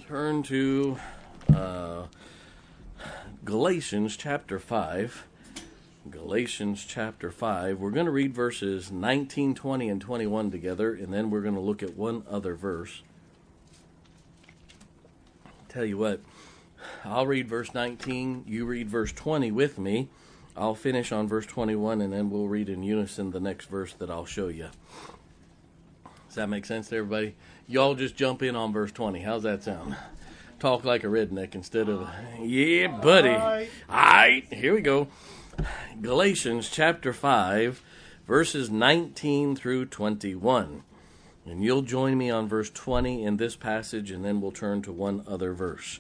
Turn to Galatians chapter 5. Galatians chapter 5. We're going to read verses 19, 20, and 21 together, and then we're going to look at one other verse. Tell you what, I'll read verse 19, you read verse 20 with me. I'll finish on verse 21, and then we'll read in unison the next verse that I'll show you. Does that make sense to everybody? Y'all just jump in on verse 20. How's that sound? Talk like a redneck instead of, yeah, buddy. All right, here we go. Galatians chapter 5, verses 19 through 21. And you'll join me on verse 20 in this passage, and then we'll turn to one other verse.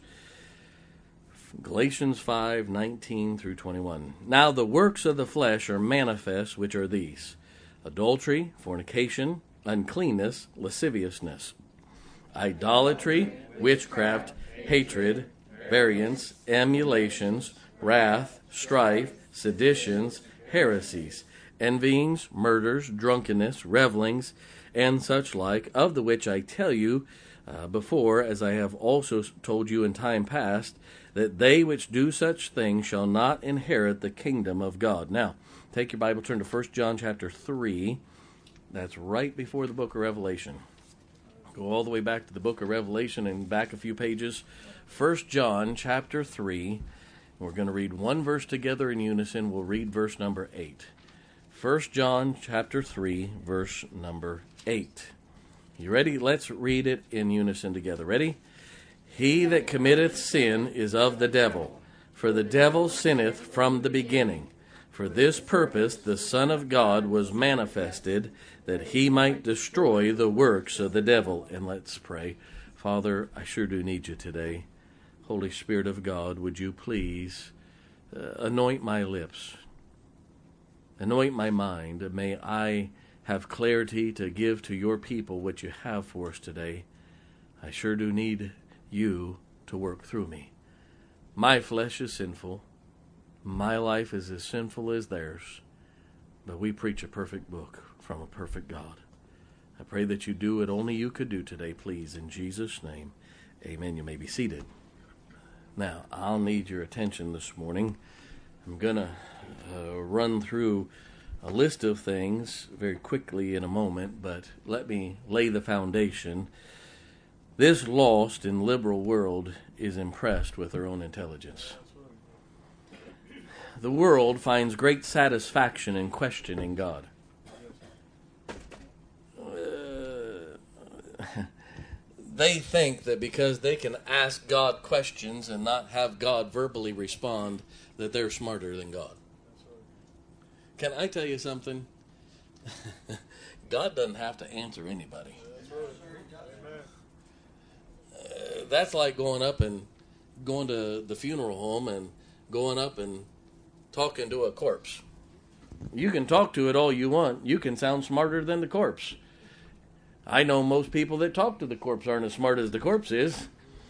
Galatians 5, 19 through 21. Now the works of the flesh are manifest, which are these: adultery, fornication, uncleanness, lasciviousness, idolatry, witchcraft, hatred, variance, emulations, wrath, strife, seditions, heresies, envyings, murders, drunkenness, revellings, and such like, of the which I tell you before, as I have also told you in time past, that they which do such things shall not inherit the kingdom of God. Now, take your Bible, turn to 1 John chapter 3. That's right before the book of Revelation. Go all the way back to the book of Revelation and back a few pages. 1 John chapter 3. We're going to read one verse together in unison. We'll read verse number 8. 1 John chapter 3, verse number 8. You ready? Let's read it in unison together. Ready? He that committeth sin is of the devil, for the devil sinneth from the beginning. For this purpose the Son of God was manifested, that he might destroy the works of the devil. And let's pray. Father, I sure do need you today. Holy Spirit of God, would you please anoint my lips, anoint my mind. May I have clarity to give to your people what you have for us today. I sure do need you to work through me. My flesh is sinful. My life is as sinful as theirs. But we preach a perfect book from a perfect God. I pray that you do what only you could do today, please. In Jesus' name, amen. You may be seated. Now, I'll need your attention this morning. I'm going to run through a list of things very quickly in a moment, but let me lay the foundation. This lost and liberal world is impressed with their own intelligence. The world finds great satisfaction in questioning God. They think that because they can ask God questions and not have God verbally respond, that they're smarter than God. Can I tell you something? God doesn't have to answer anybody. That's like going to the funeral home and going up and talking to a corpse. You can talk to it all you want. You can sound smarter than the corpse. I know most people that talk to the corpse aren't as smart as the corpse is.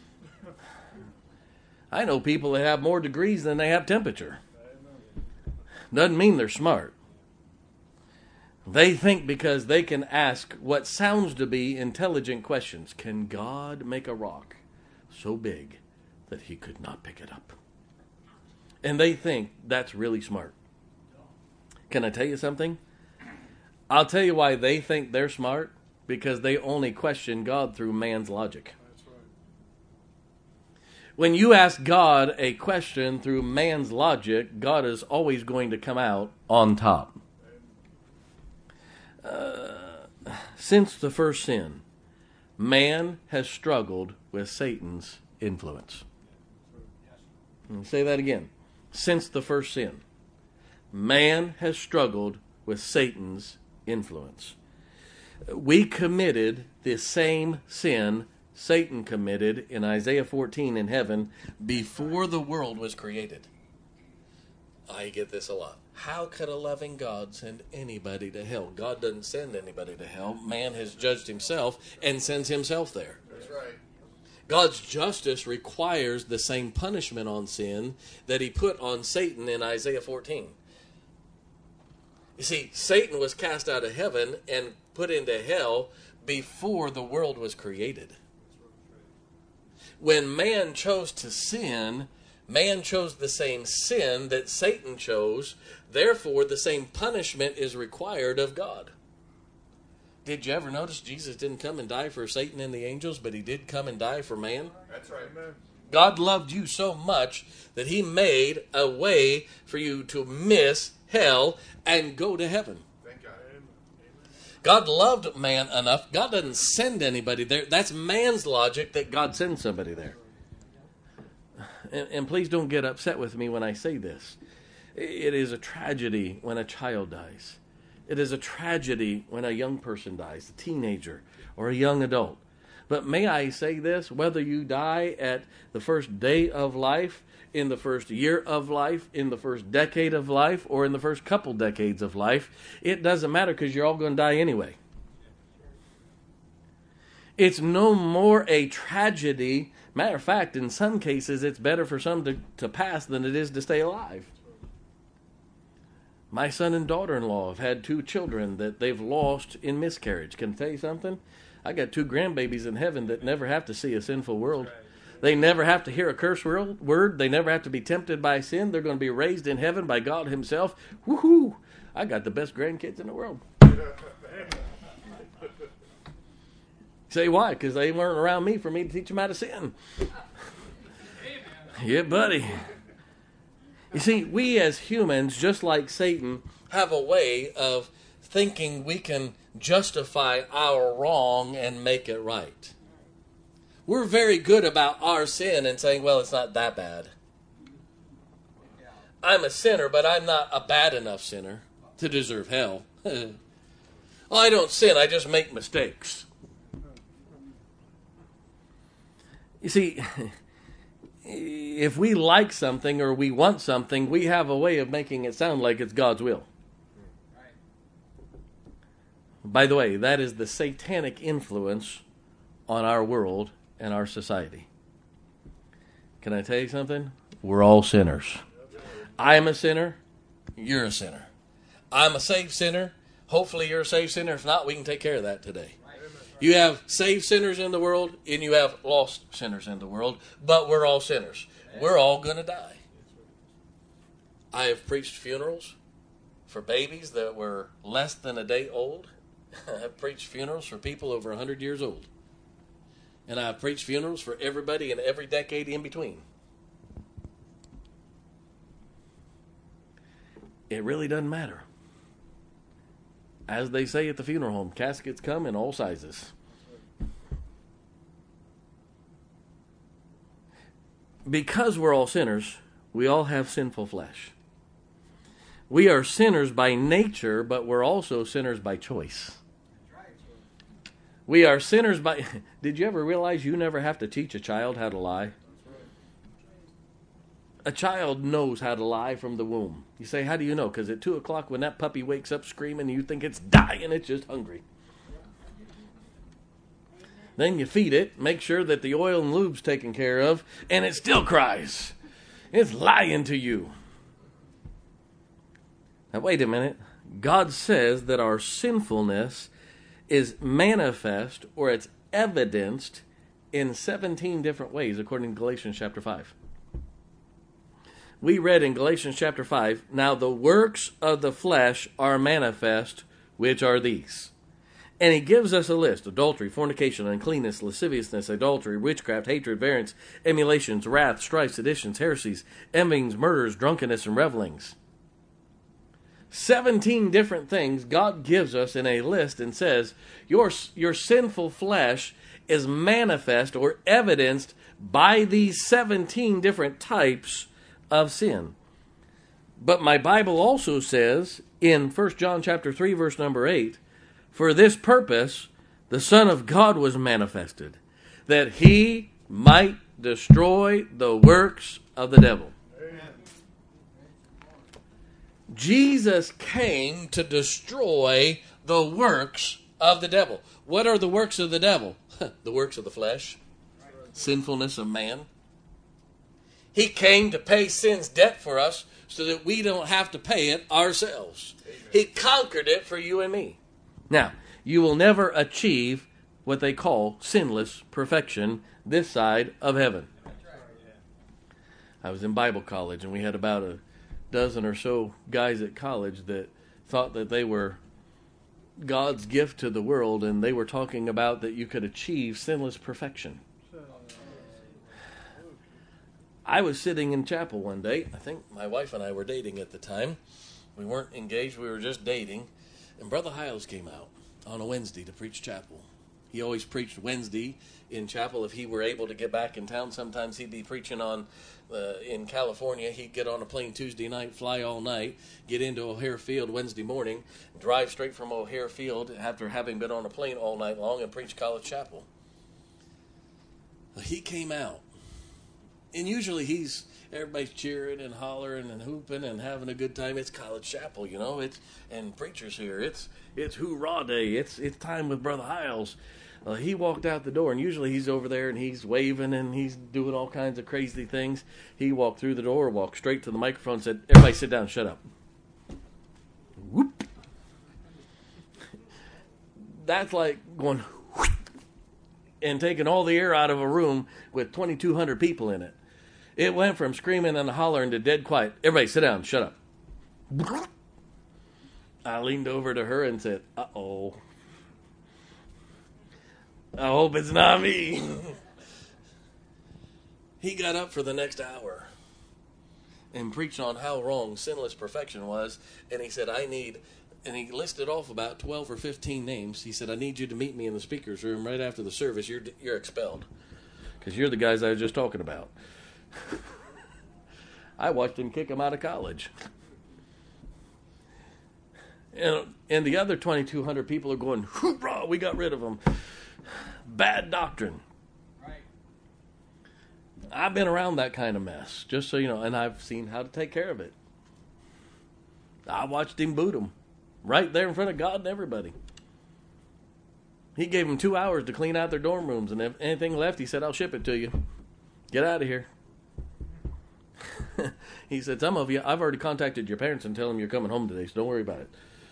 I know people that have more degrees than they have temperature. Doesn't mean they're smart. They think because they can ask what sounds to be intelligent questions. Can God make a rock so big that he could not pick it up? And they think that's really smart. Can I tell you something? I'll tell you why they think they're smart. Because they only question God through man's logic. That's right. When you ask God a question through man's logic, God is always going to come out on top. Since the first sin, man has struggled with Satan's influence. I'll say that again. Since the first sin, man has struggled with Satan's influence. We committed the same sin Satan committed in Isaiah 14 in heaven before the world was created. I get this a lot. How could a loving God send anybody to hell? God doesn't send anybody to hell. Man has judged himself and sends himself there. That's right. God's justice requires the same punishment on sin that he put on Satan in Isaiah 14. You see, Satan was cast out of heaven and put into hell before the world was created. When man chose to sin, man chose the same sin that Satan chose. Therefore, the same punishment is required of God. Did you ever notice Jesus didn't come and die for Satan and the angels, but he did come and die for man? That's right, man. God loved you so much that he made a way for you to miss hell and go to heaven. Thank God. God loved man enough. God doesn't send anybody there. That's man's logic that God sends somebody there. And please don't get upset with me when I say this. It is a tragedy when a child dies. It is a tragedy when a young person dies, a teenager or a young adult. But may I say this, whether you die at the first day of life, in the first year of life, in the first decade of life, or in the first couple decades of life, it doesn't matter because you're all going to die anyway. It's no more a tragedy. Matter of fact, in some cases, it's better for some to pass than it is to stay alive. My son and daughter-in-law have had 2 children that they've lost in miscarriage. Can I tell you something? I got 2 grandbabies in heaven that never have to see a sinful world. They never have to hear a curse word. They never have to be tempted by sin. They're going to be raised in heaven by God himself. Woohoo! I got the best grandkids in the world. Say why? Because they weren't around me for me to teach them how to sin. Yeah, buddy. You see, we as humans, just like Satan, have a way of thinking we can justify our wrong and make it right. We're very good about our sin and saying, well, it's not that bad. I'm a sinner, but I'm not a bad enough sinner to deserve hell. I don't sin, I just make mistakes. You see, if we like something or we want something, we have a way of making it sound like it's God's will. By the way, that is the satanic influence on our world and our society. Can I tell you something? We're all sinners. I'm a sinner. You're a sinner. I'm a saved sinner. Hopefully you're a saved sinner. If not, we can take care of that today. You have saved sinners in the world, and you have lost sinners in the world, but we're all sinners. We're all going to die. I have preached funerals for babies that were less than a day old. I've preached funerals for people over 100 years old. And I've preached funerals for everybody in every decade in between. It really doesn't matter. As they say at the funeral home, caskets come in all sizes. Because we're all sinners, we all have sinful flesh. We are sinners by nature, but we're also sinners by choice. We are sinners by... Did you ever realize you never have to teach a child how to lie? A child knows how to lie from the womb. You say, how do you know? Because at 2 o'clock when that puppy wakes up screaming, you think it's dying, it's just hungry. Then you feed it, make sure that the oil and lube's taken care of, and it still cries. It's lying to you. Now wait a minute. God says that our sinfulness is manifest, or it's evidenced in 17 different ways, according to Galatians chapter 5. We read in Galatians chapter 5, now the works of the flesh are manifest, which are these. And he gives us a list: adultery, fornication, uncleanness, lasciviousness, adultery, witchcraft, hatred, variance, emulations, wrath, strife, seditions, heresies, envyings, murders, drunkenness, and revelings. 17 different things God gives us in a list and says, your sinful flesh is manifest or evidenced by these 17 different types of sin. But my Bible also says in 1 John chapter 3 verse number 8, for this purpose the Son of God was manifested, that he might destroy the works of the devil. Amen. Jesus came to destroy the works of the devil. What are the works of the devil? The works of the flesh, sinfulness of man. He came to pay sin's debt for us so that we don't have to pay it ourselves. He conquered it for you and me. Now, you will never achieve what they call sinless perfection this side of heaven. I was in Bible college, and we had about a dozen or so guys at college that thought that they were God's gift to the world, and they were talking about that you could achieve sinless perfection. I was sitting in chapel one day. I think my wife and I were dating at the time. We weren't engaged, we were just dating. And Brother Hiles came out on a Wednesday to preach chapel. He always preached Wednesday in chapel. If he were able to get back in town, sometimes he'd be preaching in California. He'd get on a plane Tuesday night, fly all night, get into O'Hare Field Wednesday morning, drive straight from O'Hare Field after having been on a plane all night long and preach college chapel. He came out. And usually everybody's cheering and hollering and hooping and having a good time. It's college chapel, you know. And preachers here. It's hoorah day. It's time with Brother Hiles. He walked out the door, and usually he's over there and he's waving and he's doing all kinds of crazy things. He walked through the door, walked straight to the microphone, and said, "Everybody sit down, shut up." Whoop. That's like going whoop, and taking all the air out of a room with 2,200 people in it. It went from screaming and hollering to dead quiet. "Everybody sit down, shut up." I leaned over to her and said, "Uh-oh. I hope it's not me." He got up for the next hour and preached on how wrong sinless perfection was. And he said, and he listed off about 12 or 15 names. He said, "I need you to meet me in the speaker's room right after the service. You're expelled. Because you're the guys I was just talking about." I watched him kick him out of college. And the other 2,200 people are going, "Hoorah, we got rid of them." Bad doctrine. Right. I've been around that kind of mess, just so you know, and I've seen how to take care of it. I watched him boot them right there in front of God and everybody. He gave them 2 hours to clean out their dorm rooms, and if anything left, he said, "I'll ship it to you. Get out of here." He said, "Some of you, I've already contacted your parents and tell them you're coming home today, so don't worry about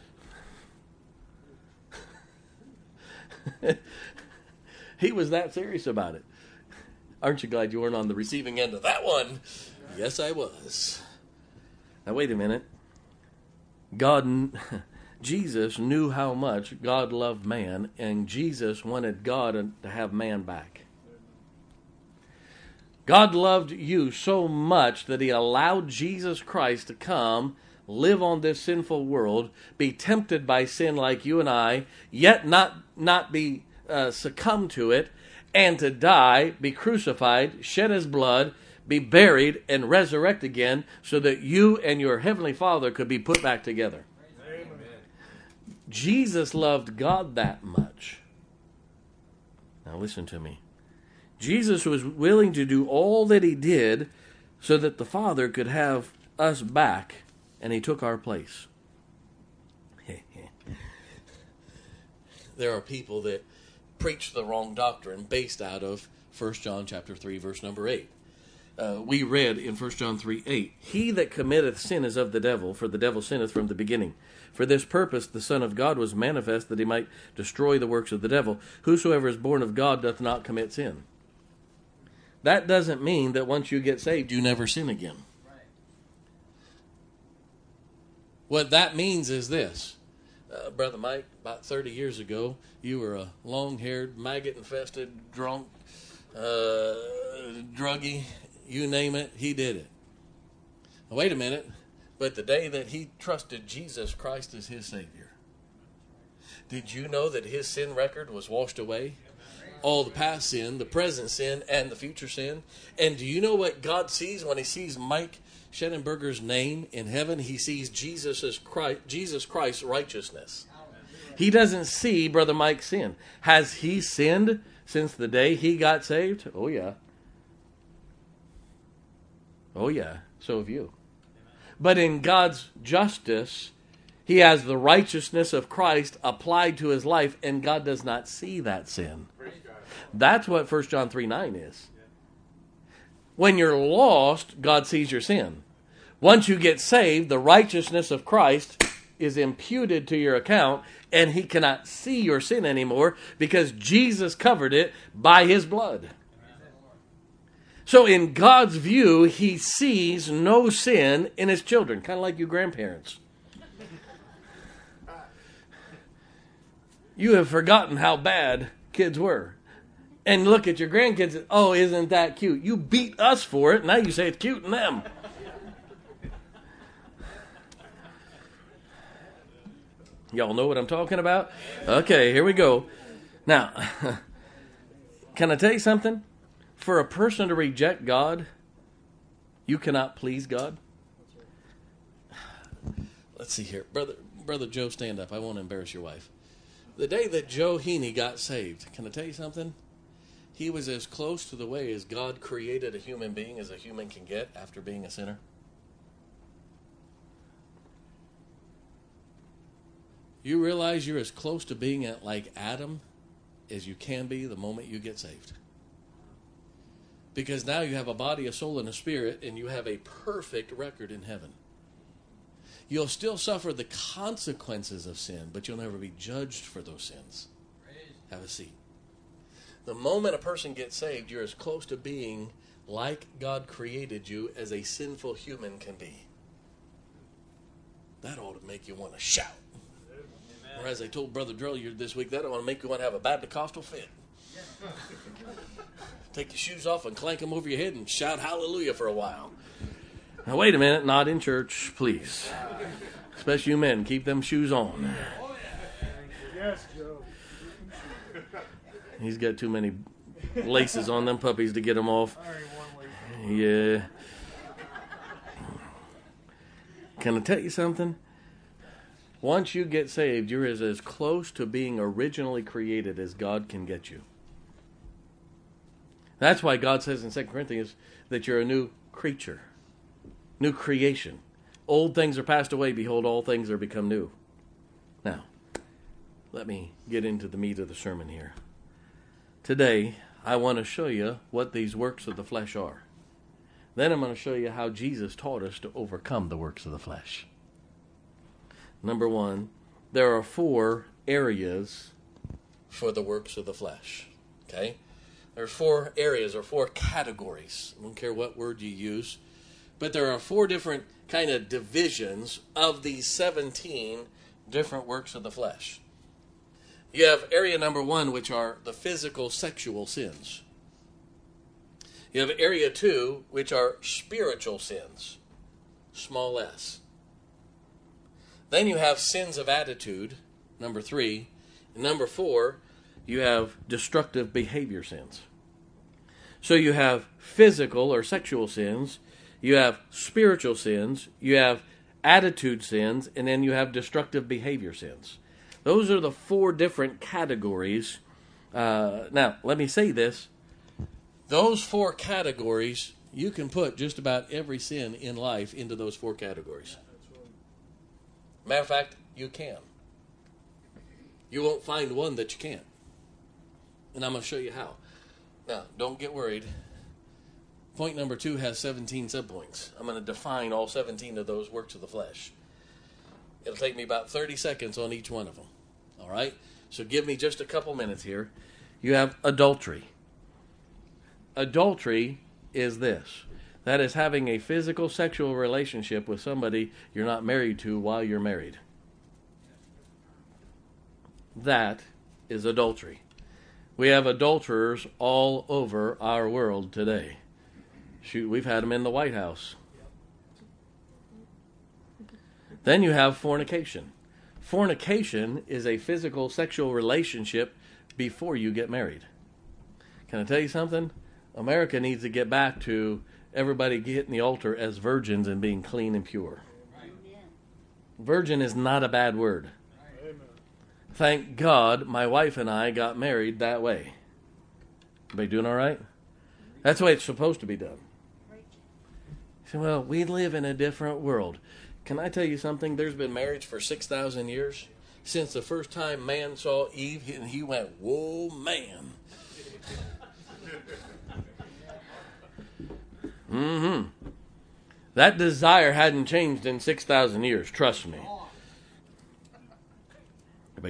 it." He was that serious about it. Aren't you glad you weren't on the receiving end of that one? Yes, I was. Now, wait a minute. Jesus knew how much God loved man, and Jesus wanted God to have man back. God loved you so much that he allowed Jesus Christ to come, live on this sinful world, be tempted by sin like you and I, yet not be succumb to it, and to die, be crucified, shed his blood, be buried, and resurrect again, so that you and your heavenly Father could be put back together. Amen. Jesus loved God that much. Now listen to me. Jesus was willing to do all that he did so that the Father could have us back, and he took our place. There are people that preach the wrong doctrine based out of 1 John chapter 3, verse number 8. We read in 1 John 3:8, "He that committeth sin is of the devil, for the devil sinneth from the beginning. For this purpose the Son of God was manifest, that he might destroy the works of the devil. Whosoever is born of God doth not commit sin." That doesn't mean that once you get saved, you never sin again. Right. What that means is this. Brother Mike, about 30 years ago, you were a long-haired, maggot-infested, drunk, druggie, you name it, he did it. Now, wait a minute. But the day that he trusted Jesus Christ as his Savior, did you know that his sin record was washed away? All the past sin, the present sin, and the future sin. And do you know what God sees when he sees Mike Schettenberger's name in heaven? He sees Jesus Christ's righteousness. He doesn't see Brother Mike's sin. Has he sinned since the day he got saved? Oh, yeah. Oh, yeah. So have you. But in God's justice, he has the righteousness of Christ applied to his life, and God does not see that sin. That's what 1 John 3:9 is. When you're lost, God sees your sin. Once you get saved, the righteousness of Christ is imputed to your account, and he cannot see your sin anymore because Jesus covered it by his blood. So in God's view, he sees no sin in his children, kind of like you grandparents. You have forgotten how bad kids were. And look at your grandkids and, oh, isn't that cute? You beat us for it, now you say it's cute in them. Y'all know what I'm talking about? Okay, here we go. Now, can I tell you something? For a person to reject God, you cannot please God. Let's see here. Brother Joe, stand up. I won't embarrass your wife. The day that Joe Heaney got saved, can I tell you something? He was as close to the way as God created a human being as a human can get after being a sinner. You realize you're as close to being like Adam as you can be the moment you get saved. Because now you have a body, a soul, and a spirit, and you have a perfect record in heaven. You'll still suffer the consequences of sin, but you'll never be judged for those sins. Have a seat. The moment a person gets saved, you're as close to being like God created you as a sinful human can be. That ought to make you want to shout. Amen. Or as I told Brother Drill this week, that ought to make you want to have a Baptist fit. Take your shoes off and clank them over your head and shout hallelujah for a while. Now, wait a minute. Not in church, please. Especially you men. Keep them shoes on. Yes, Joe. He's got too many laces on them puppies to get them off. Yeah. Can I tell you something? Once you get saved, you're as close to being originally created as God can get you. That's why God says in 2 Corinthians that you're a new creature, new creation. Old things are passed away. Behold, all things are become new. Now, let me get into the meat of the sermon here. Today, I want to show you what these works of the flesh are. Then I'm going to show you how Jesus taught us to overcome the works of the flesh. Number one, there are 4 areas for the works of the flesh. Okay? There are 4 areas or 4 categories. I don't care what word you use. But there are 4 different kind of divisions of these 17 different works of the flesh. You have area number 1, which are the physical sexual sins. You have area 2, which are spiritual sins, small s. Then you have sins of attitude, number 3. And number 4, you have destructive behavior sins. So you have physical or sexual sins, you have spiritual sins, you have attitude sins, and then you have destructive behavior sins. Those are the 4 different categories. Now, let me say this. Those 4 categories, you can put just about every sin in life into those 4 categories. Matter of fact, you can. You won't find one that you can't. And I'm going to show you how. Now, don't get worried. Point number 2 has 17 subpoints. I'm going to define all 17 of those works of the flesh. It'll take me about 30 seconds on each one of them. All right? So give me just a couple minutes here. You have adultery. Adultery is this. That is having a physical sexual relationship with somebody you're not married to while you're married. That is adultery. We have adulterers all over our world today. Shoot, we've had them in the White House. Then you have fornication. Fornication is a physical sexual relationship before you get married. Can I tell you something? America needs to get back to everybody hitting the altar as virgins and being clean and pure. Virgin is not a bad word. Thank God my wife and I got married that way. Everybody doing all right? That's the way it's supposed to be done. You say, well, we live in a different world. Can I tell you something? There's been marriage for 6,000 years. Since the first time man saw Eve, and he went, whoa, man. That desire hadn't changed in 6,000 years, trust me.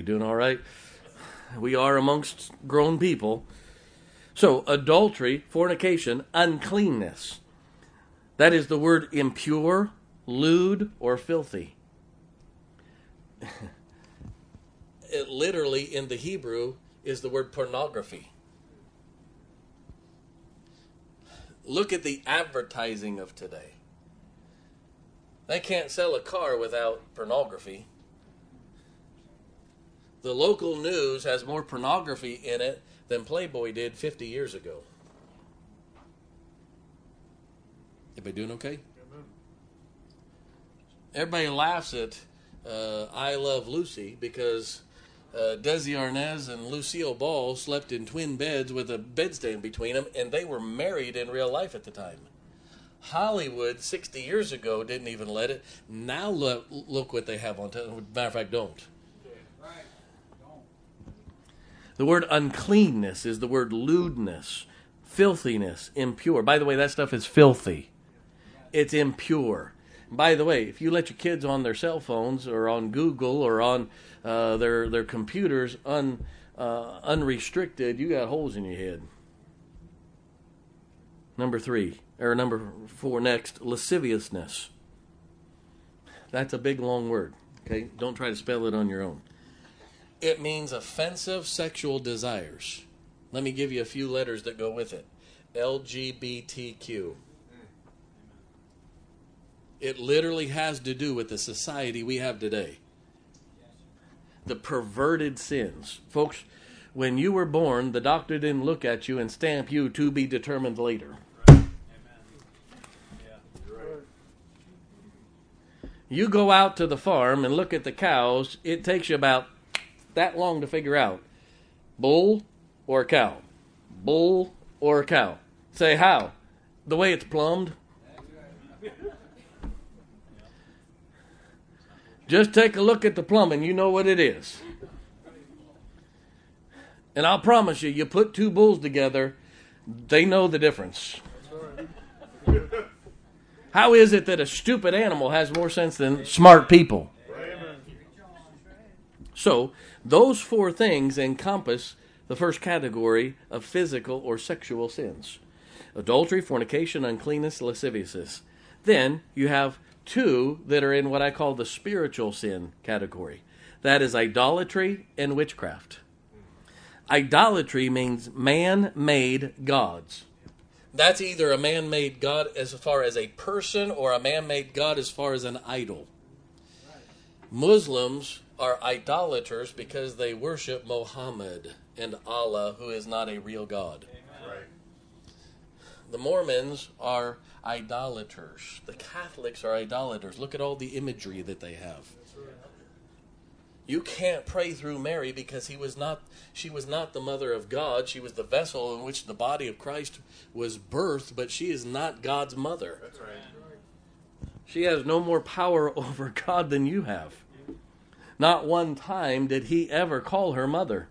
doing all right? We are amongst grown people. So, adultery, fornication, uncleanness. That is the word impure, lewd, or filthy. It literally, in the Hebrew, is the word pornography. Look at the advertising of today. They can't sell a car without pornography. The local news has more pornography in it than Playboy did 50 years ago. Everybody doing okay? Everybody laughs at I Love Lucy because Desi Arnaz and Lucille Ball slept in twin beds with a bedstand between them, and they were married in real life at the time. Hollywood 60 years ago didn't even let it. Now look what they have on television. Matter of fact, don't. The word uncleanness is the word lewdness, filthiness, impure. By the way, that stuff is filthy. It's impure. By the way, if you let your kids on their cell phones or on Google or on their computers unrestricted, you got holes in your head. Number 4 next, lasciviousness. That's a big long word. Okay, don't try to spell it on your own. It means offensive sexual desires. Let me give you a few letters that go with it. LGBTQ. It literally has to do with the society we have today. The perverted sins. Folks, when you were born, the doctor didn't look at you and stamp you to be determined later. You go out to the farm and look at the cows, it takes you about that long to figure out bull or cow. Bull or cow. Say how? The way it's plumbed. Just take a look at the plumbing, you know what it is. And I'll promise you, you put two bulls together, they know the difference. How is it that a stupid animal has more sense than smart people? So, those 4 things encompass the first category of physical or sexual sins. Adultery, fornication, uncleanness, lasciviousness. Then you have 2 that are in what I call the spiritual sin category. That is idolatry and witchcraft. Idolatry means man-made gods. That's either a man-made God as far as a person or a man-made God as far as an idol. Muslims are idolaters because they worship Muhammad and Allah, who is not a real God. Right. The Mormons are idolaters. The Catholics are idolaters. Look at all the imagery that they have. You can't pray through Mary because she was not the mother of God. She was the vessel in which the body of Christ was birthed, but she is not God's mother. That's right. She has no more power over God than you have. Not one time did he ever call her mother.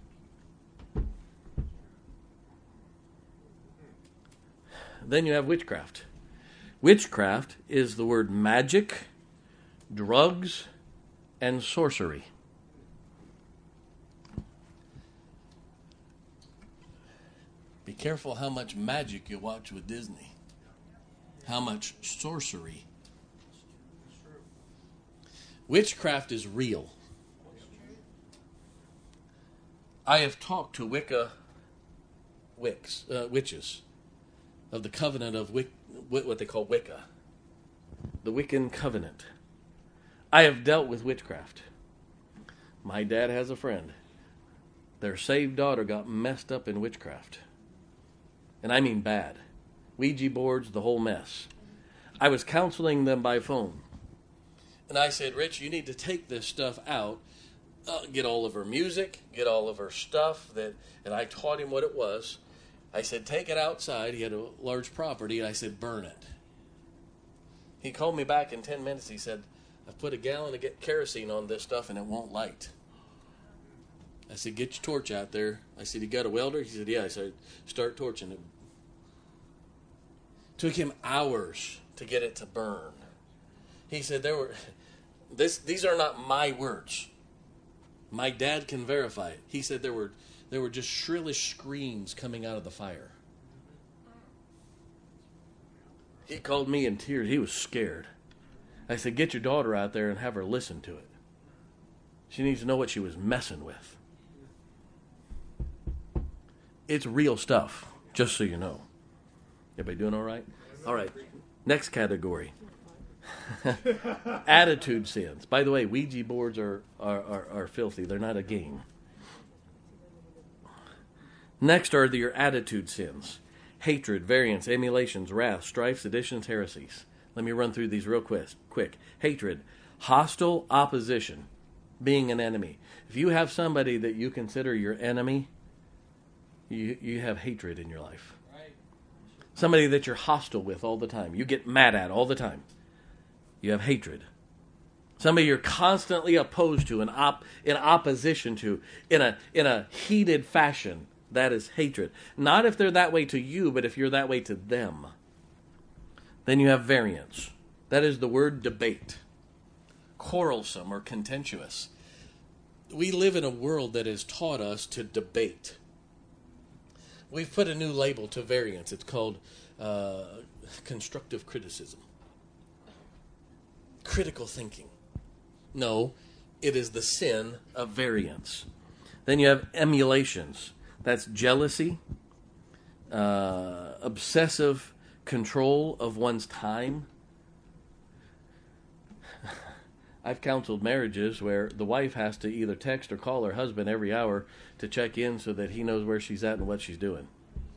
Then you have witchcraft. Witchcraft is the word magic, drugs, and sorcery. Be careful how much magic you watch with Disney. How much sorcery. Witchcraft is real. I have talked to witches of the covenant of what they call Wicca, the Wiccan covenant. I have dealt with witchcraft. My dad has a friend. Their saved daughter got messed up in witchcraft. And I mean bad. Ouija boards, the whole mess. I was counseling them by phone. And I said, Rich, you need to take this stuff out. Get all of her music, get all of her stuff. And I taught him what it was. I said, take it outside. He had a large property. And I said, burn it. He called me back in 10 minutes. He said, I've put a gallon of kerosene on this stuff and it won't light. I said, get your torch out there. I said, you got a welder? He said, yeah. I said, start torching it. Took him hours to get it to burn. He said, these are not my words. My dad can verify it. He said there were just shrillish screams coming out of the fire. He called me in tears. He was scared. I said, get your daughter out there and have her listen to it. She needs to know what she was messing with. It's real stuff, just so you know. Everybody doing all right? All right. Next category. Attitude sins. By the way, Ouija boards are filthy. They're not a game. Next are your attitude sins. Hatred, variance, emulations, wrath, strife, seditions, heresies. Let me run through these real quick. Hatred, hostile opposition, being an enemy. If you have somebody that you consider your enemy, you have hatred in your life. Somebody that you're hostile with all the time. You get mad at all the time. You have hatred. Somebody you're constantly opposed to, in opposition to, in a heated fashion. That is hatred. Not if they're that way to you, but if you're that way to them. Then you have variance. That is the word debate. Quarrelsome or contentious. We live in a world that has taught us to debate. We've put a new label to variance. It's called constructive criticism. Critical thinking. No, it is the sin of variance. Then you have emulations. That's jealousy, obsessive control of one's time. I've counseled marriages where the wife has to either text or call her husband every hour to check in so that he knows where she's at and what she's doing.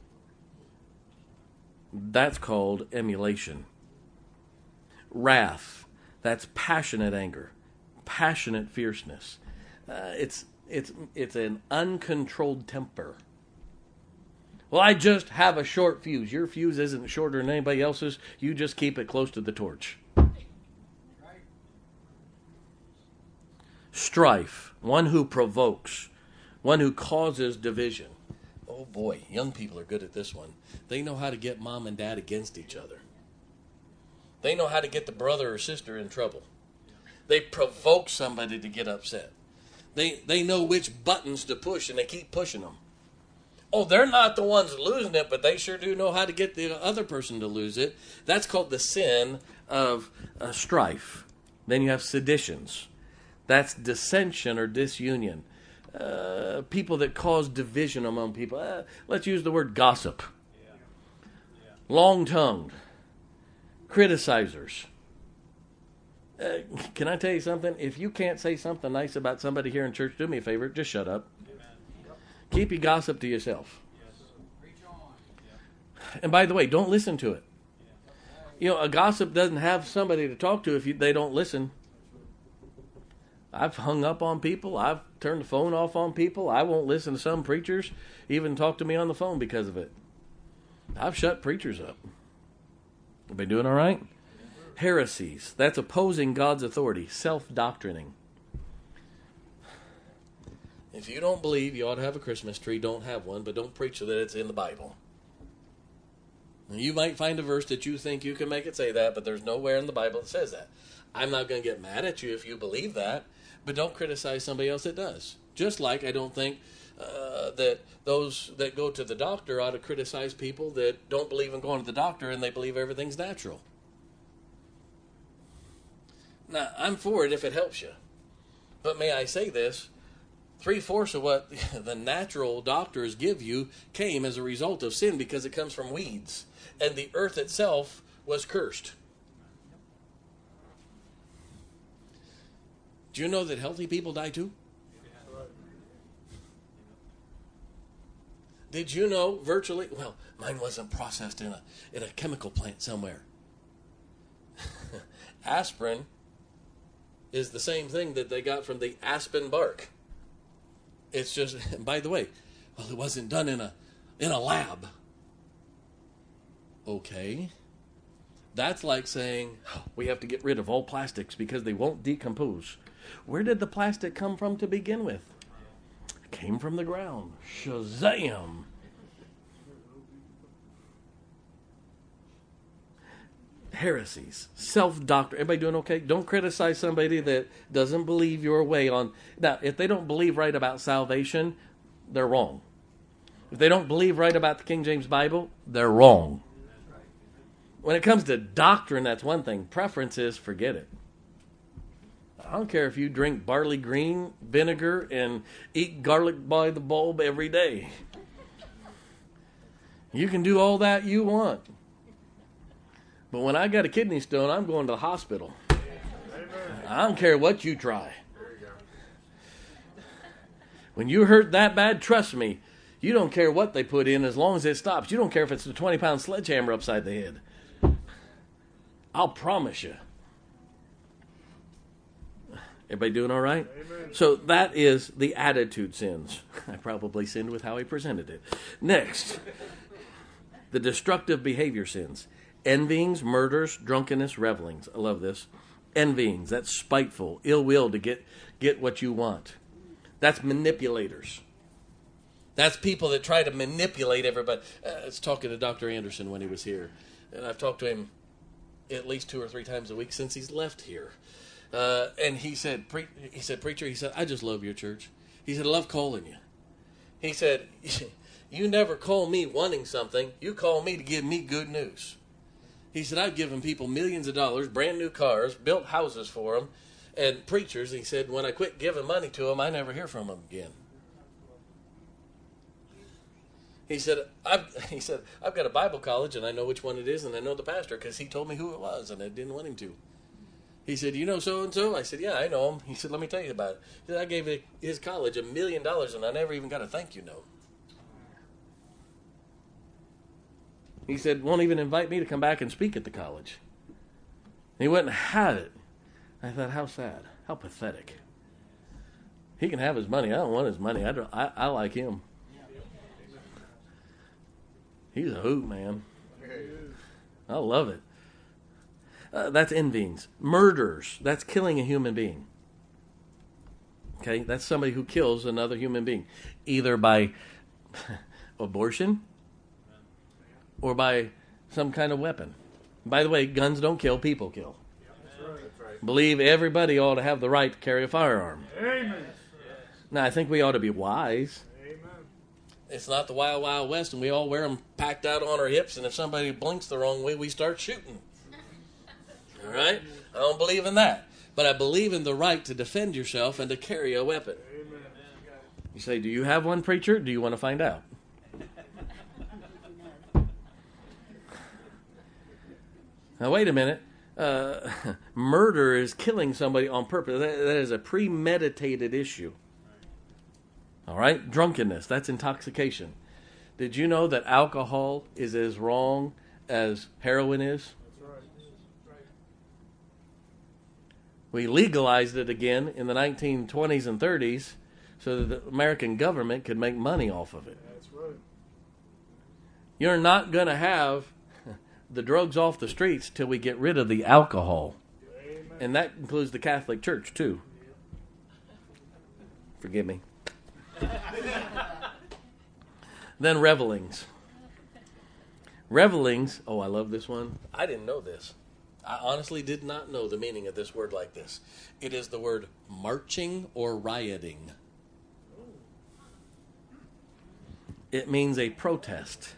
That's called emulation. Wrath. That's passionate anger, passionate fierceness. It's an uncontrolled temper. Well, I just have a short fuse. Your fuse isn't shorter than anybody else's. You just keep it close to the torch. Strife, one who provokes, one who causes division. Oh boy, young people are good at this one. They know how to get mom and dad against each other. They know how to get the brother or sister in trouble. They provoke somebody to get upset. They know which buttons to push, and they keep pushing them. Oh, they're not the ones losing it, but they sure do know how to get the other person to lose it. That's called the sin of strife. Then you have seditions. That's dissension or disunion. People that cause division among people. Let's use the word gossip. Long-tongued. Criticizers. Can I tell you something? If you can't say something nice about somebody here in church, do me a favor, just shut up. Keep your gossip to yourself. And by the way, don't listen to it. You know, a gossip doesn't have somebody to talk to if they don't listen. I've hung up on people. I've turned the phone off on people. I won't listen to some preachers even talk to me on the phone because of it. I've shut preachers up. Everybody doing all right? Heresies. That's opposing God's authority. Self-doctrining. If you don't believe you ought to have a Christmas tree, don't have one, but don't preach that it's in the Bible. You might find a verse that you think you can make it say that, but there's nowhere in the Bible that says that. I'm not going to get mad at you if you believe that, but don't criticize somebody else that does. Just like I don't think that those that go to the doctor ought to criticize people that don't believe in going to the doctor and they believe everything's natural. Now, I'm for it if it helps you. But may I say this? 3/4 of what the natural doctors give you came as a result of sin because it comes from weeds. And the earth itself was cursed. Do you know that healthy people die too? Did you know virtually, well, mine wasn't processed in a chemical plant somewhere. Aspirin is the same thing that they got from the aspen bark. It's just, by the way, well, it wasn't done in a lab. Okay. That's like saying, oh, we have to get rid of all plastics because they won't decompose. Where did the plastic come from to begin with? It came from the ground. Shazam! heresies, self-doctrine. Everybody doing okay? Don't criticize somebody that doesn't believe your way on. Now, if they don't believe right about salvation, they're wrong. If they don't believe right about the King James Bible, they're wrong. When it comes to doctrine, that's one thing. Preferences, forget it. I don't care if you drink barley green vinegar and eat garlic by the bulb every day. You can do all that you want. But when I got a kidney stone, I'm going to the hospital. I don't care what you try. When you hurt that bad, trust me, you don't care what they put in as long as it stops. You don't care if it's a 20-pound sledgehammer upside the head. I'll promise you. Everybody doing all right? Amen. So that is the attitude sins. I probably sinned with how he presented it. Next, the destructive behavior sins. Envyings, murders, drunkenness, revelings. I love this. Envyings, that's spiteful, ill will to get what you want. That's manipulators. That's people that try to manipulate everybody. I was talking to Dr. Anderson when he was here, and I've talked to him at least 2 or 3 times a week since he's left here. And he said, preacher, he said, I just love your church. He said, I love calling you. He said, you never call me wanting something. You call me to give me good news. He said, I've given people millions of dollars, brand new cars, built houses for them, and preachers, he said, when I quit giving money to them, I never hear from them again. He said, I've got a Bible college, and I know which one it is, and I know the pastor, because he told me who it was, and I didn't want him to. He said, you know so-and-so? I said, yeah, I know him. He said, let me tell you about it. He said, I gave his college $1 million, and I never even got a thank you note. He said, won't even invite me to come back and speak at the college. And he went and had it. I thought, how sad, how pathetic. He can have his money. I don't want his money. I like him. He's a hoot, man. I love it. That's envyings. Murders, that's killing a human being. Okay, that's somebody who kills another human being, either by abortion or by some kind of weapon. By the way, guns don't kill, people kill. That's right. Believe everybody ought to have the right to carry a firearm. Amen. Now, I think we ought to be wise. Amen. It's not the Wild Wild West, and we all wear them packed out on our hips, and if somebody blinks the wrong way, we start shooting. All right? I don't believe in that. But I believe in the right to defend yourself and to carry a weapon. Amen. You say, do you have one, preacher? Do you want to find out? Now, wait a minute. Murder is killing somebody on purpose. That is a premeditated issue. All right? Drunkenness, that's intoxication. Did you know that alcohol is as wrong as heroin is? That's right. We legalized it again in the 1920s and 30s so that the American government could make money off of it. That's right. You're not going to have the drugs off the streets till we get rid of the alcohol. Amen. And that includes the Catholic Church, too. Forgive me. Then revelings. Revelings, oh, I love this one. I didn't know this. I honestly did not know the meaning of this word like this. It is the word marching or rioting. It means a protest.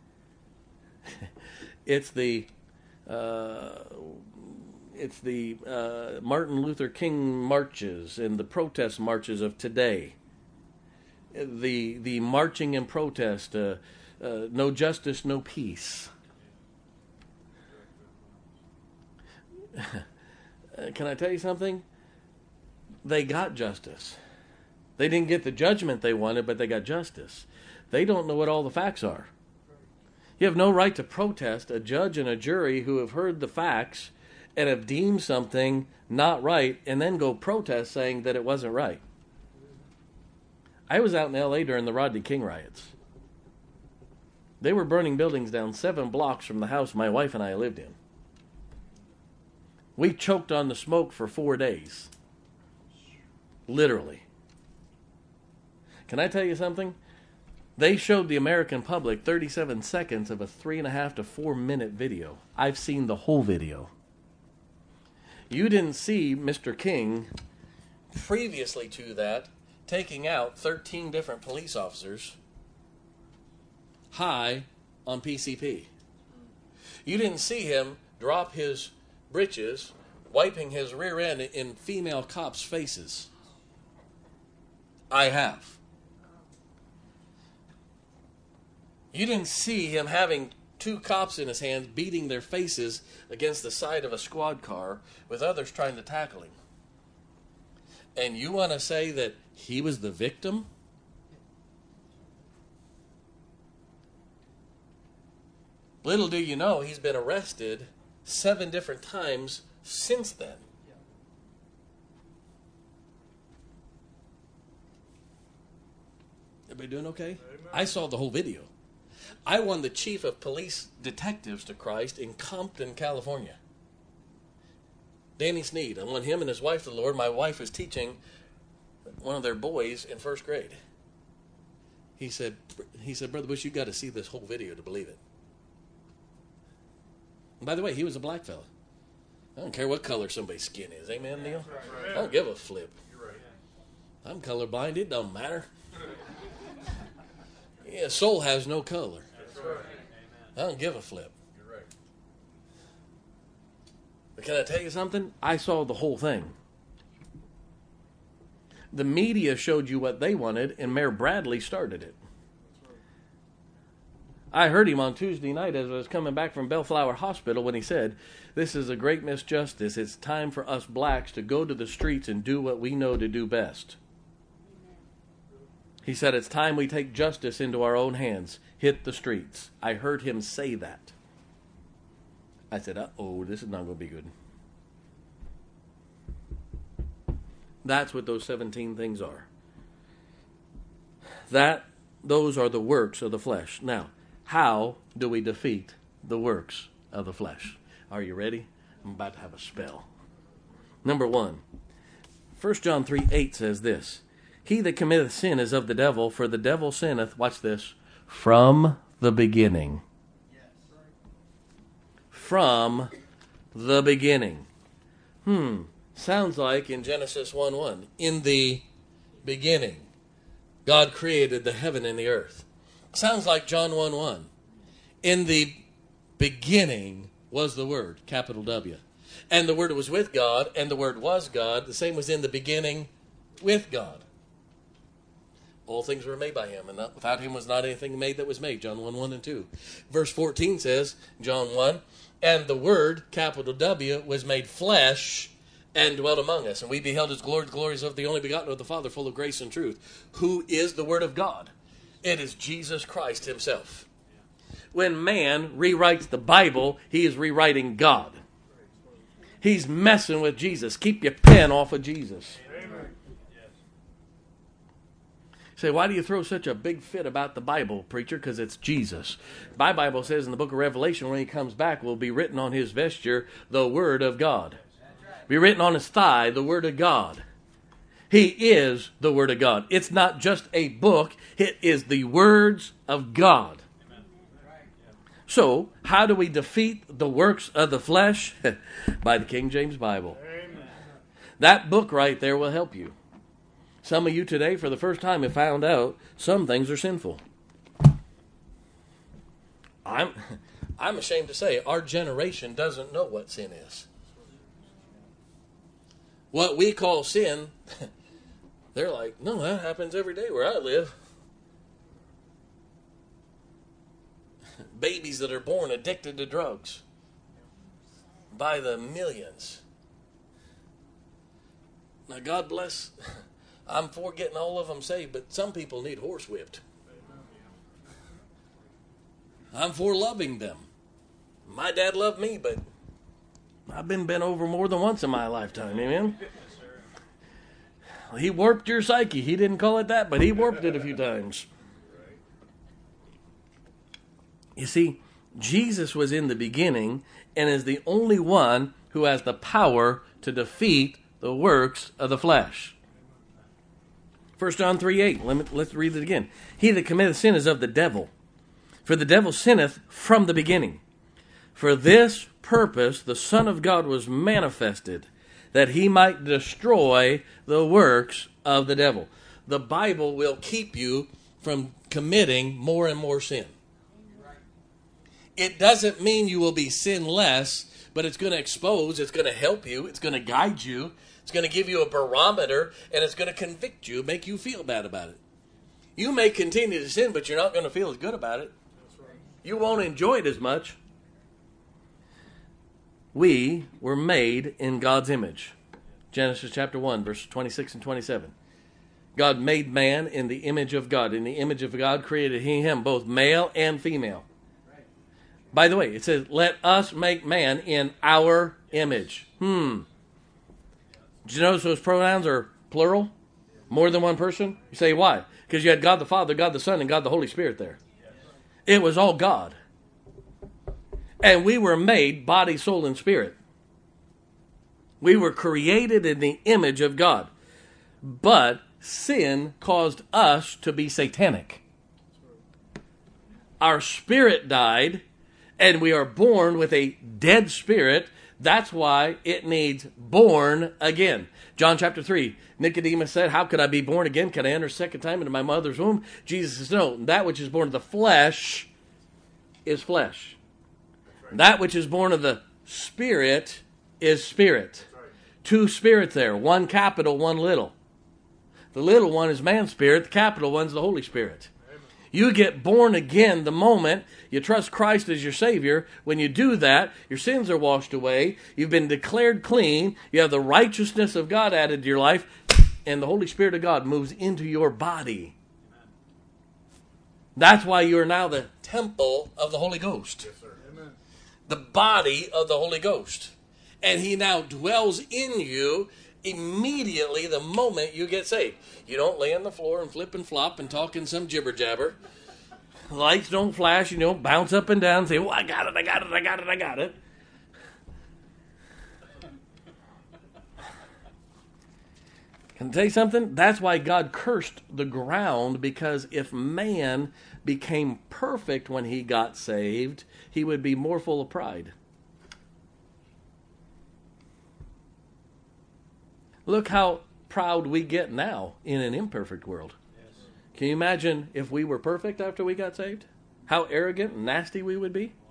It's the Martin Luther King marches and the protest marches of today. The marching and protest, no justice, no peace. Can I tell you something? They got justice. They didn't get the judgment they wanted, but they got justice. They don't know what all the facts are. You have no right to protest a judge and a jury who have heard the facts and have deemed something not right and then go protest saying that it wasn't right. I was out in L.A. during the Rodney King riots. They were burning buildings down 7 blocks from the house my wife and I lived in. We choked on the smoke for 4 days. Literally. Can I tell you something? They showed the American public 37 seconds of a 3.5 to 4 minute video. I've seen the whole video. You didn't see Mr. King previously to that taking out 13 different police officers high on PCP. You didn't see him drop his britches, wiping his rear end in female cops' faces. I have. You didn't see him having 2 cops in his hands beating their faces against the side of a squad car with others trying to tackle him. And you want to say that he was the victim? Little do you know, he's been arrested 7 different times since then. Everybody doing okay? I saw the whole video. I won the chief of police detectives to Christ in Compton, California. Danny Sneed. I won him and his wife to the Lord. My wife was teaching one of their boys in 1st grade. He said, Brother Bush, you got to see this whole video to believe it. And by the way, he was a black fella. I don't care what color somebody's skin is. Amen, Neil? I don't give a flip. I'm colorblind. It don't matter. Yeah, soul has no color. I don't give a flip. But can I tell you something? I saw the whole thing. The media showed you what they wanted, and Mayor Bradley started it. I heard him on Tuesday night as I was coming back from Bellflower Hospital when he said, "This is a great misjustice. It's time for us blacks to go to the streets and do what we know to do best." He said, "It's time we take justice into our own hands. Hit the streets." I heard him say that. I said, uh-oh, this is not going to be good. That's what those 17 things are. Those are the works of the flesh. Now, how do we defeat the works of the flesh? Are you ready? I'm about to have a spell. Number 1, 1 John 3:8 says this: "He that committeth sin is of the devil, for the devil sinneth," watch this, "from the beginning." From the beginning. Sounds like in Genesis 1:1, in the beginning, God created the heaven and the earth. Sounds like John 1:1. In the beginning was the Word, capital W. And the Word was with God, and the Word was God. The same was in the beginning with God. All things were made by him, and without him was not anything made that was made. John 1:1 and 2. Verse 14 says, John 1, "And the Word, capital W, was made flesh and dwelt among us. And we beheld his glory, the glories of the only begotten of the Father, full of grace and truth." Who is the Word of God? It is Jesus Christ himself. When man rewrites the Bible, he is rewriting God. He's messing with Jesus. Keep your pen off of Jesus. Amen. Say, why do you throw such a big fit about the Bible, preacher? Because it's Jesus. My Bible says in the book of Revelation, when he comes back, will be written on his vesture, the Word of God. Be written on his thigh, the Word of God. He is the Word of God. It's not just a book. It is the words of God. So, how do we defeat the works of the flesh? By the King James Bible. Amen. That book right there will help you. Some of you today, for the first time, have found out some things are sinful. I'm ashamed to say, our generation doesn't know what sin is. What we call sin, they're like, no, that happens every day where I live. Babies that are born addicted to drugs by the millions. Now, God bless, I'm for getting all of them saved, but some people need horsewhipped. I'm for loving them. My dad loved me, but I've been bent over more than once in my lifetime, amen? He warped your psyche. He didn't call it that, but he warped it a few times. You see, Jesus was in the beginning and is the only one who has the power to defeat the works of the flesh. 1 John 3:8. Let's read it again. He that committeth sin is of the devil, for the devil sinneth from the beginning. For this purpose the Son of God was manifested, that he might destroy the works of the devil. The Bible will keep you from committing more and more sin. It doesn't mean you will be sinless, but it's going to expose, it's going to help you, it's going to guide you, it's going to give you a barometer, and it's going to convict you, make you feel bad about it. You may continue to sin, but you're not going to feel as good about it. You won't enjoy it as much. We were made in God's image. Genesis chapter 1, verses 26 and 27. God made man in the image of God. In the image of God created he him, both male and female. By the way, it says, let us make man in our image. Did you notice those pronouns are plural? More than one person? You say, why? Because you had God the Father, God the Son, and God the Holy Spirit there. It was all God. And we were made body, soul, and spirit. We were created in the image of God. But sin caused us to be satanic. Our spirit died, and we are born with a dead spirit. That's why it needs born again. John chapter 3, Nicodemus said, how could I be born again? Can I enter a second time into my mother's womb? Jesus says, no, that which is born of the flesh is flesh. That which is born of the Spirit is spirit. Two spirits there, one capital, one little. The little one is man's spirit, the capital one's the Holy Spirit. You get born again the moment you trust Christ as your Savior. When you do that, your sins are washed away. You've been declared clean. You have the righteousness of God added to your life. And the Holy Spirit of God moves into your body. That's why you are now the temple of the Holy Ghost. Yes, sir. Amen. The body of the Holy Ghost. And He now dwells in you immediately the moment you get saved. You don't lay on the floor and flip and flop and talk in some jibber jabber. Lights don't flash, you don't bounce up and down and say, oh, I got it, I got it, I got it, I got it. Can I tell you something? That's why God cursed the ground, because if man became perfect when he got saved, he would be more full of pride. Look how proud we get now in an imperfect world. Yes. Can you imagine if we were perfect after we got saved? How arrogant and nasty we would be?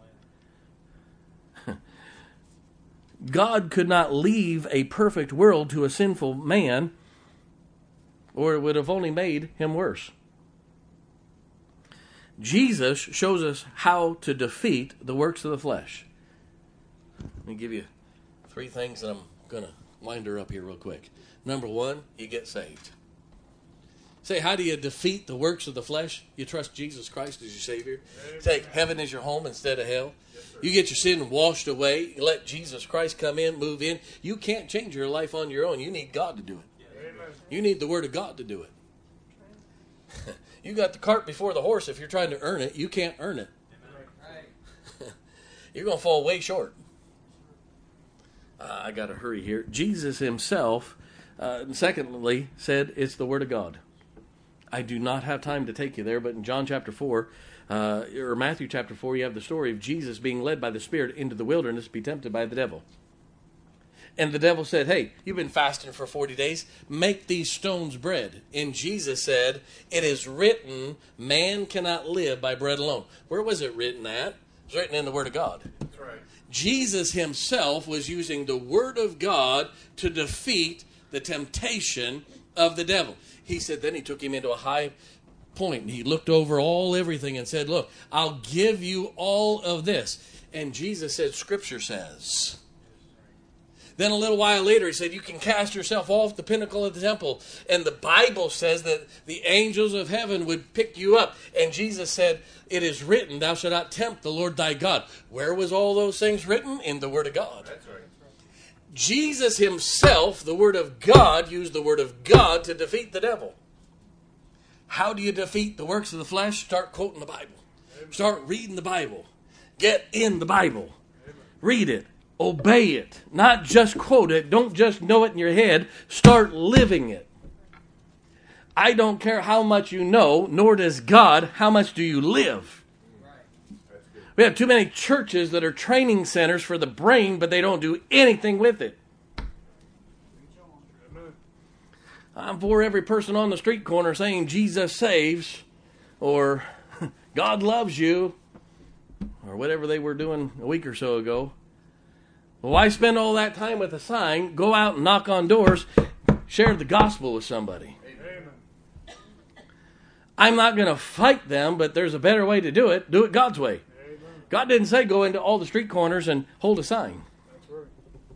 God could not leave a perfect world to a sinful man, or it would have only made him worse. Jesus shows us how to defeat the works of the flesh. Let me give you 3 things that I'm going to wind her up here real quick. Number 1, you get saved. Say, how do you defeat the works of the flesh? You trust Jesus Christ as your Savior. Amen. Take heaven as your home instead of hell. Yes, you get your sin washed away. You let Jesus Christ come in, move in. You can't change your life on your own. You need God to do it. Amen. You need the Word of God to do it. You got the cart before the horse. If you're trying to earn it, you can't earn it. You're going to fall way short. I got to hurry here. Jesus himself, secondly, said it's the Word of God. I do not have time to take you there, but in John chapter 4, or Matthew chapter 4, you have the story of Jesus being led by the Spirit into the wilderness to be tempted by the devil. And the devil said, hey, you've been fasting for 40 days. Make these stones bread. And Jesus said, it is written, man cannot live by bread alone. Where was it written at? It was written in the Word of God. That's right. Jesus himself was using the Word of God to defeat the temptation of the devil. He said, then he took him into a high point, and he looked over everything and said, look, I'll give you all of this. And Jesus said, Scripture says. Then a little while later, he said, you can cast yourself off the pinnacle of the temple. And the Bible says that the angels of heaven would pick you up. And Jesus said, it is written, thou shalt not tempt the Lord thy God. Where was all those things written? In the Word of God. That's right. Jesus himself, the Word of God, used the Word of God to defeat the devil. How do you defeat the works of the flesh? Start quoting the Bible. Amen. Start reading the Bible. Get in the Bible. Amen. Read it. Obey it. Not just quote it. Don't just know it in your head. Start living it. I don't care how much you know, nor does God how much do you live. We have too many churches that are training centers for the brain, but they don't do anything with it. I'm for every person on the street corner saying Jesus saves, or God loves you, or whatever they were doing a week or so ago. Well, why spend all that time with a sign? Go out and knock on doors, share the gospel with somebody. Amen. I'm not going to fight them, but there's a better way to do it. Do it God's way. Amen. God didn't say go into all the street corners and hold a sign. That's right.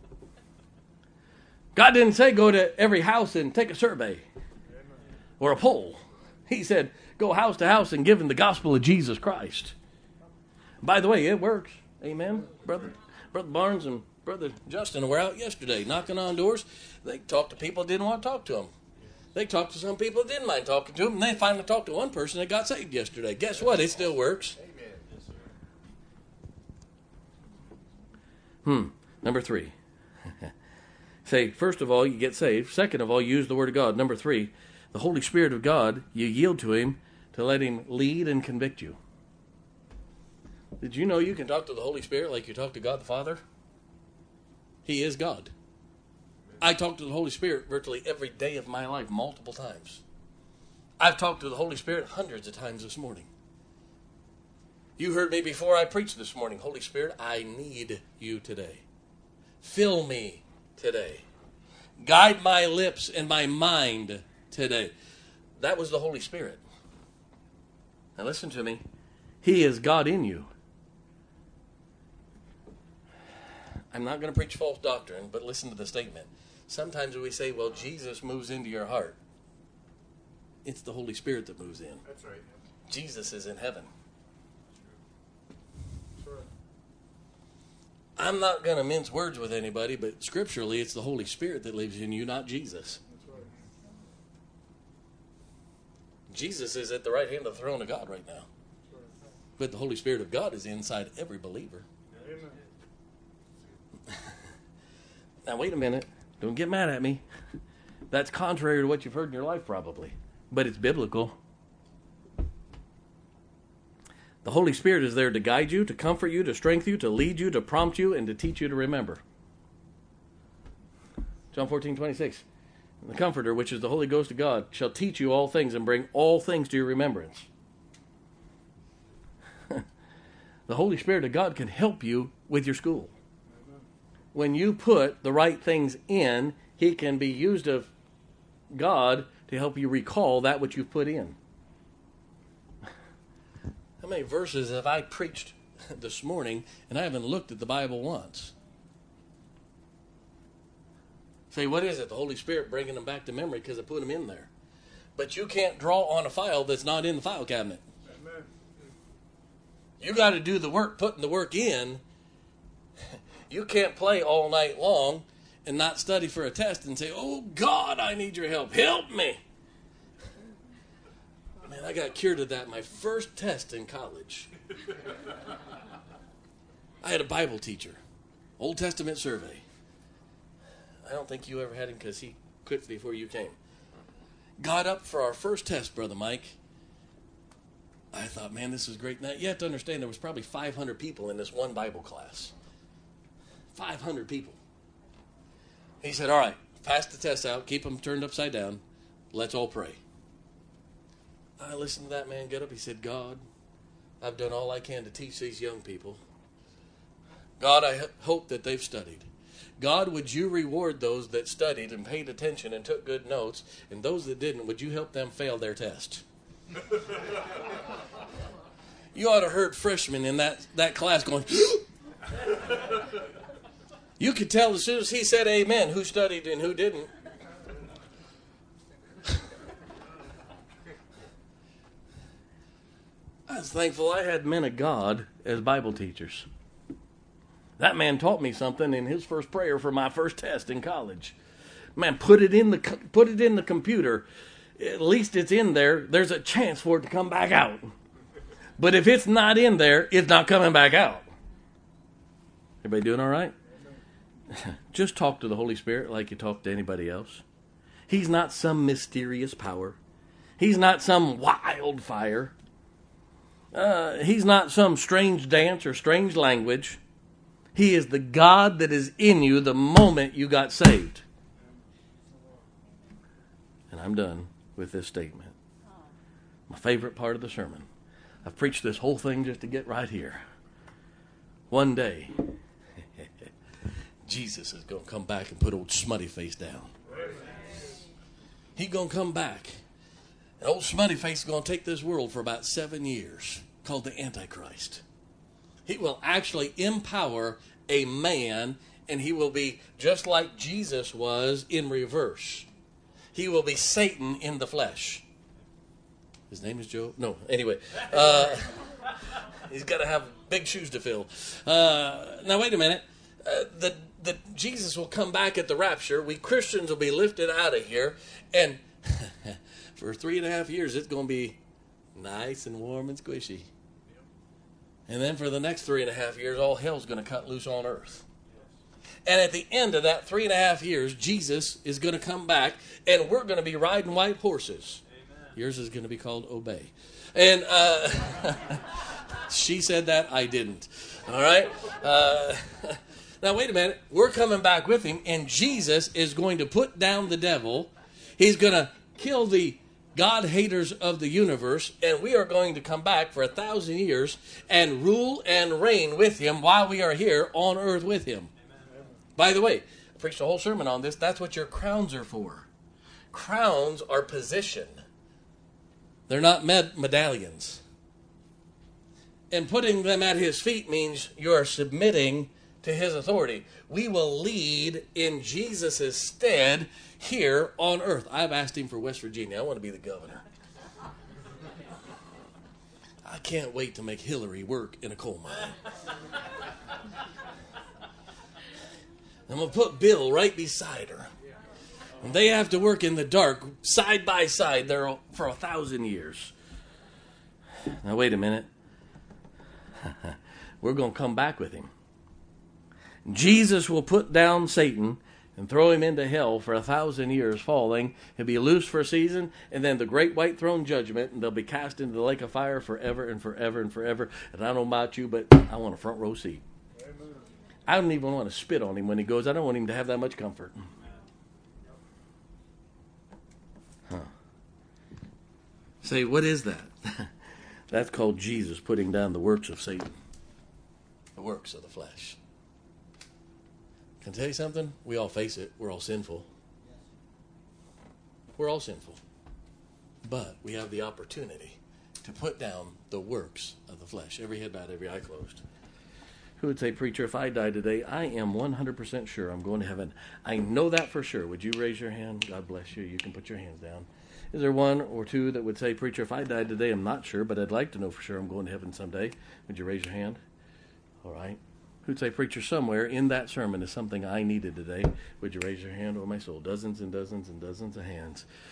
God didn't say go to every house and take a survey. Amen. Or a poll. He said go house to house and give them the gospel of Jesus Christ. By the way, it works. Amen, Brother Barnes and Brother Justin were out yesterday knocking on doors. They talked to people that didn't want to talk to them. They talked to some people that didn't mind talking to them, and they finally talked to one person that got saved yesterday. Guess what? It still works. Number 3. Say, first of all, you get saved. Second of all, you use the Word of God. Number 3, the Holy Spirit of God, you yield to Him to let Him lead and convict you. Did you know you can talk to the Holy Spirit like you talk to God the Father? He is God. I talk to the Holy Spirit virtually every day of my life, multiple times. I've talked to the Holy Spirit hundreds of times this morning. You heard me before I preached this morning. Holy Spirit, I need you today. Fill me today. Guide my lips and my mind today. That was the Holy Spirit. Now listen to me. He is God in you. I'm not going to preach false doctrine, but listen to the statement. Sometimes we say, well, Jesus moves into your heart. It's the Holy Spirit that moves in. That's right. Jesus is in heaven. That's right. I'm not going to mince words with anybody, but scripturally, it's the Holy Spirit that lives in you, not Jesus. That's right. Jesus is at the right hand of the throne of God right now. That's right. But the Holy Spirit of God is inside every believer. Amen. Now, wait a minute. Don't get mad at me. That's contrary to what you've heard in your life, probably. But it's biblical. The Holy Spirit is there to guide you, to comfort you, to strengthen you, to lead you, to prompt you, and to teach you to remember. John 14:26. The Comforter, which is the Holy Ghost of God, shall teach you all things and bring all things to your remembrance. The Holy Spirit of God can help you with your school. When you put the right things in, He can be used of God to help you recall that which you've put in. How many verses have I preached this morning and I haven't looked at the Bible once? Say, what is it? The Holy Spirit bringing them back to memory because I put them in there. But you can't draw on a file that's not in the file cabinet. Amen. You got to do the work, putting the work in. You can't play all night long and not study for a test and say, oh, God, I need your help. Help me. Man, I got cured of that my first test in college. I had a Bible teacher, Old Testament survey. I don't think you ever had him because he quit before you came. Got up for our first test, Brother Mike. I thought, man, this is great. Now, you have to understand there was probably 500 people in this one Bible class. 500 people. He said, all right, pass the test out, keep them turned upside down, let's all pray. I listened to that man get up. He said, God, I've done all I can to teach these young people. God, I hope that they've studied. God, would you reward those that studied and paid attention and took good notes, and those that didn't, would you help them fail their test? You ought to have heard freshmen in that class going, you could tell as soon as he said amen who studied and who didn't. I was thankful I had men of God as Bible teachers. That man taught me something in his first prayer for my first test in college. Man, put it in the computer. At least it's in there. There's a chance for it to come back out. But if it's not in there, it's not coming back out. Everybody doing all right? Just talk to the Holy Spirit like you talk to anybody else. He's not some mysterious power. He's not some wildfire. He's not some strange dance or strange language. He is the God that is in you the moment you got saved. And I'm done with this statement. My favorite part of the sermon. I've preached this whole thing just to get right here. One day, Jesus is going to come back and put old Smutty Face down. He's going to come back. And old Smutty Face is going to take this world for about 7 years, called the Antichrist. He will actually empower a man, and he will be just like Jesus was in reverse. He will be Satan in the flesh. His name is Joe? No, anyway. He's got to have big shoes to fill. Now, wait a minute. The Jesus will come back at the rapture. We Christians will be lifted out of here. And for 3.5 years, it's going to be nice and warm and squishy. And then for the next 3.5 years, all hell's going to cut loose on earth. And at the end of that 3.5 years, Jesus is going to come back, and we're going to be riding white horses. Amen. Yours is going to be called Obey. And she said that, I didn't. All right? Now, wait a minute. We're coming back with him, and Jesus is going to put down the devil. He's going to kill the God haters of the universe, and we are going to come back for 1,000 years and rule and reign with him while we are here on earth with him. Amen. By the way, I preached a whole sermon on this. That's what your crowns are for. Crowns are position. They're not medallions. And putting them at his feet means you are submitting to his authority. We will lead in Jesus' stead here on earth. I've asked him for West Virginia. I want to be the governor. I can't wait to make Hillary work in a coal mine. I'm going to put Bill right beside her. And they have to work in the dark, side by side, there for 1,000 years. Now, wait a minute. We're going to come back with him. Jesus will put down Satan and throw him into hell for 1,000 years falling. He'll be loose for a season, and then the great white throne judgment, and they'll be cast into the lake of fire forever and forever and forever. And I don't know about you, but I want a front row seat. Amen. I don't even want to spit on him when he goes. I don't want him to have that much comfort. Say, what is that? That's called Jesus putting down the works of Satan. The works of the flesh. Can I tell you something? We all face it. We're all sinful. We're all sinful. But we have the opportunity to put down the works of the flesh. Every head bowed, every eye closed. Who would say, preacher, if I die today, I am 100% sure I'm going to heaven. I know that for sure. Would you raise your hand? God bless you. You can put your hands down. Is there one or two that would say, preacher, if I died today, I'm not sure, but I'd like to know for sure I'm going to heaven someday? Would you raise your hand? All right. Who'd say, preacher, somewhere in that sermon is something I needed today? Would you raise your hand? Oh, my soul. Dozens and dozens and dozens of hands.